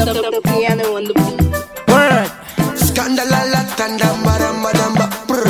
the piano on the beat. Word. Scandalala tandamba damba damba.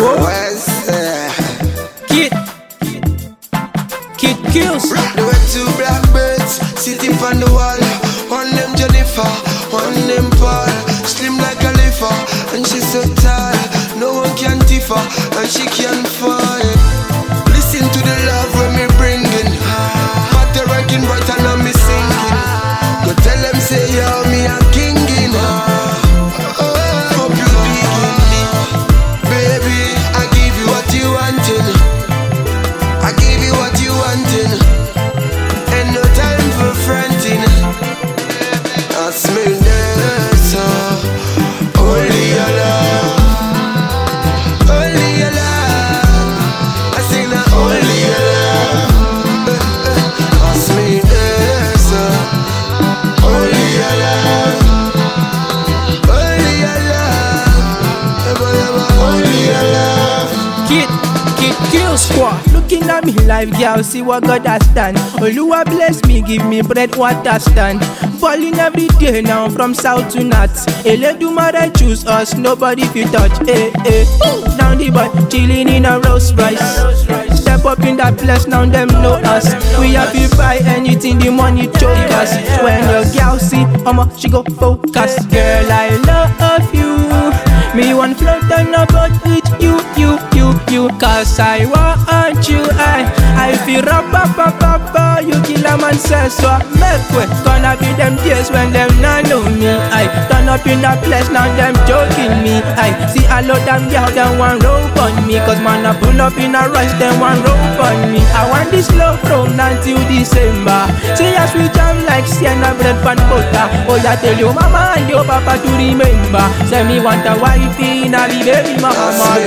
Kid kills. There were two blackbirds sitting on the wall. One named Jennifer, one named Paul. Slim like a leaf, and she's so tall. No one can tiff her, and she can't fall. Listen to the love when me bringing. Matter ranking right and I'm me singing. Go tell them say yo me a kingin'. Hope you digging me, baby. I give you what you wantin'. I give you what you wantin'. Ain't no time for frontin'. I smell that so only your love, only your love. I sing that only your love. I smell that so only your love, only your love, only your love. Kid kills squad. Looking at me life, girl, see what God has done. Oluwa bless me, give me bread, water stand. Falling every day now from south to north. Eledumare choose us, nobody fit touch. Down the boy, chilling in a Rolls Royce. Step up in that place, now them know us. We have to buy anything, the money choke us. When your girl see, she go focus. Girl, I love you. Me one float on a boat with you. Cause I want you, I feel up, you kill a man says so. Make way, gonna be them days when them not know me. I turn up in a place, now them joking me. I see a lot them girl, them want rope on me. Cause man I pull up in a rush, them want rope on me. I want this love from now till December. Say as we jam like Sienna bread and butter. Oh yeah, tell your mama and your papa to remember. Say me want a wifey, now be baby mama.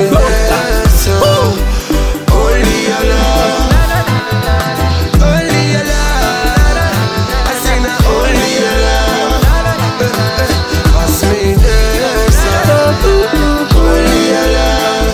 Only your love, only your love. I sing that only your love. Pass me the sun. Only your love,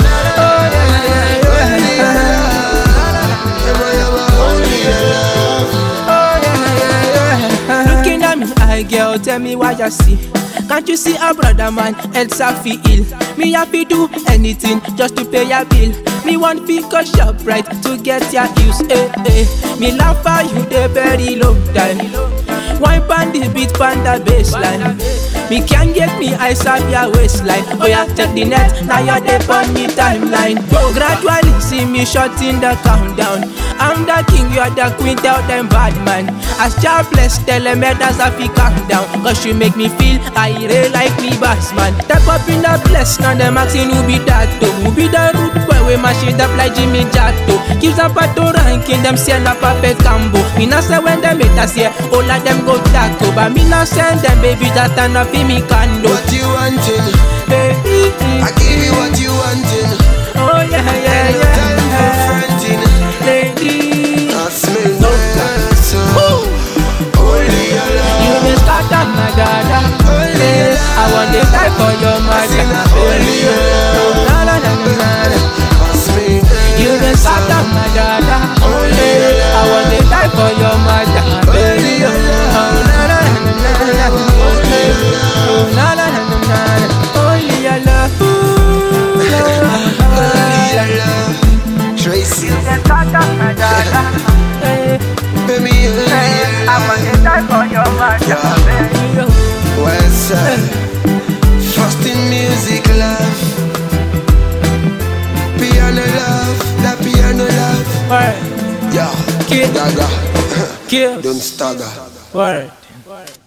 only your love. Looking at me, I girl, tell me what you see. Can't you see a brother man, else I feel ill. Me have to do anything just to pay your bill. Me want pick a shop right to get your use. Me laugh for you the very long time. Wipe on the beat on the baseline. Me can't get me eyes off your waistline. Oh yeah, check the net, now you're there on me timeline. Gradually see me shut in the countdown. I'm the king, you're the queen, tell them bad man. As jobless, tell them that's a fi calm down. Cause you make me feel I really like me boss man. Step up in the place, now them asking who be that to. Who be the root boy, we mash it up like Jimmy Jatto. Gives up a to ranking, them send a perfect combo. Me not say when them hit us here, all of them go taco. But me not send them baby that turn up in me condo. What you wantin'? Baby, I give you what you wantin'. oh yeah. Time for frontin'. Lady, I smell that so only your love. you may start up my dada. Only your love. I want to die for your mother. Only your love. Pass me the You may start up my dada. I want to die for your mother. only your love. Only your love. Only your love. Tracy, Start up my dada. baby, only your I want love. to die for your mother. West side, first in music love. Piano love, that piano love. Word, Yeah, Kid. gaga, kills. don't stagger. Word.